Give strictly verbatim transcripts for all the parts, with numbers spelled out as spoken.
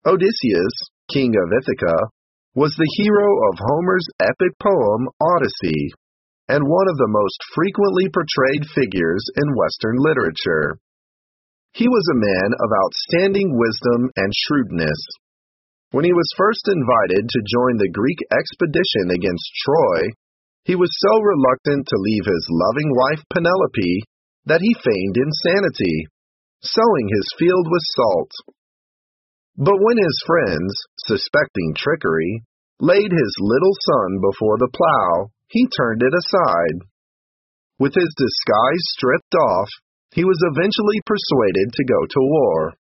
Odysseus, king of Ithaca, was the hero of Homer's epic poem Odyssey, and one of the most frequently portrayed figures in Western literature. He was a man of outstanding wisdom and shrewdness. When he was first invited to join the Greek expedition against Troy, he was so reluctant to leave his loving wife Penelope that he feigned insanity, sowing his field with salt. But when his friends, suspecting trickery, laid his little son before the plow, he turned it aside. With his disguise stripped off, he was eventually persuaded to go to war.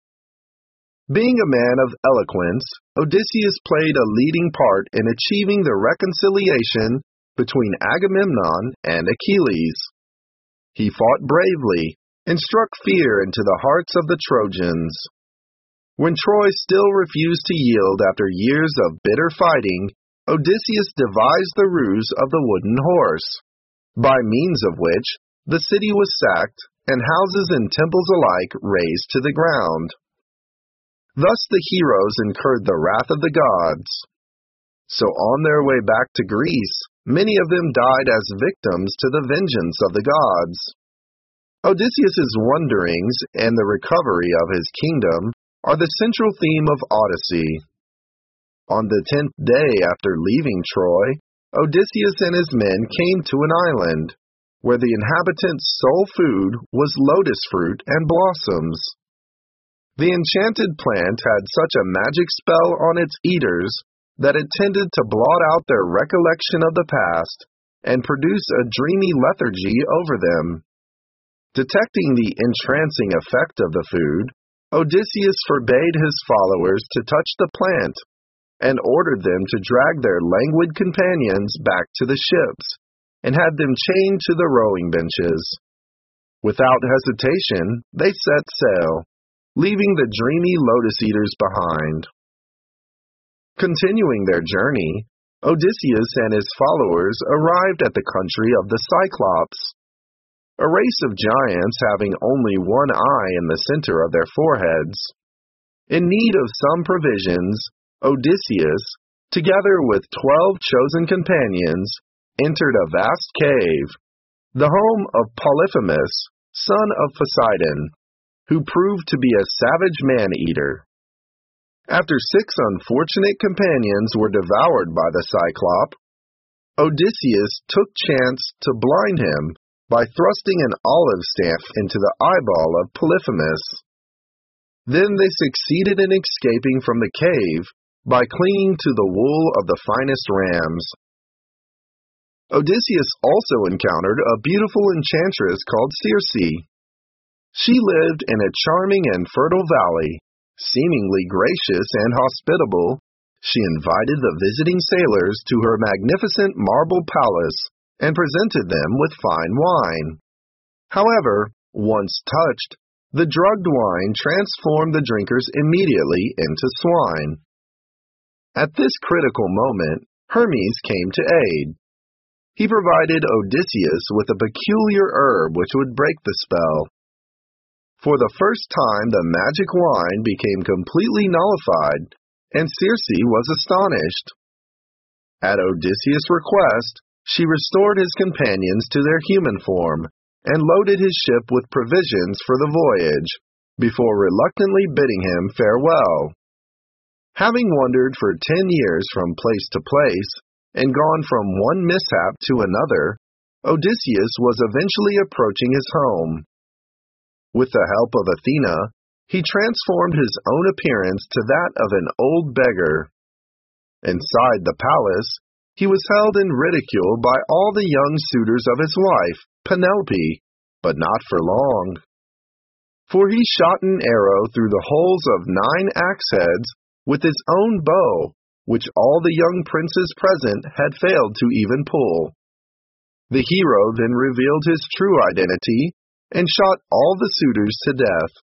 Being a man of eloquence, Odysseus played a leading part in achieving the reconciliation between Agamemnon and Achilles. He fought bravely and struck fear into the hearts of the Trojans. When Troy still refused to yield after years of bitter fighting, Odysseus devised the ruse of the wooden horse, by means of which the city was sacked and houses and temples alike razed to the ground. Thus the heroes incurred the wrath of the gods. So on their way back to Greece, many of them died as victims to the vengeance of the gods. Odysseus's wanderings and the recovery of his kingdom are the central theme of Odyssey. On the tenth day after leaving Troy, Odysseus and his men came to an island, where the inhabitants' sole food was lotus fruit and blossoms. The enchanted plant had such a magic spell on its eaters that it tended to blot out their recollection of the past and produce a dreamy lethargy over them. Detecting the entrancing effect of the food, Odysseus forbade his followers to touch the plant and ordered them to drag their languid companions back to the ships and had them chained to the rowing benches. Without hesitation, they set sail, leaving the dreamy lotus eaters behind. Continuing their journey, Odysseus and his followers arrived at the country of the Cyclops, a race of giants having only one eye in the center of their foreheads. In need of some provisions, Odysseus, together with twelve chosen companions, entered a vast cave, the home of Polyphemus, son of Poseidon, who proved to be a savage man-eater. After six unfortunate companions were devoured by the Cyclop, Odysseus took chance to blind him by thrusting an olive staff into the eyeball of Polyphemus. Then they succeeded in escaping from the cave by clinging to the wool of the finest rams. Odysseus also encountered a beautiful enchantress called Circe. She lived in a charming and fertile valley. Seemingly gracious and hospitable, she invited the visiting sailors to her magnificent marble palace and presented them with fine wine. However, once touched, the drugged wine transformed the drinkers immediately into swine. At this critical moment, Hermes came to aid. He provided Odysseus with a peculiar herb which would break the spell. For the first time, the magic wine became completely nullified, and Circe was astonished. At Odysseus' request, she restored his companions to their human form and loaded his ship with provisions for the voyage, before reluctantly bidding him farewell. Having wandered for ten years from place to place and gone from one mishap to another, Odysseus was eventually approaching his home. With the help of Athena, he transformed his own appearance to that of an old beggar. Inside the palace, he was held in ridicule by all the young suitors of his wife, Penelope, but not for long. For he shot an arrow through the holes of nine axe heads with his own bow, which all the young princes present had failed to even pull. The hero then revealed his true identity and shot all the suitors to death.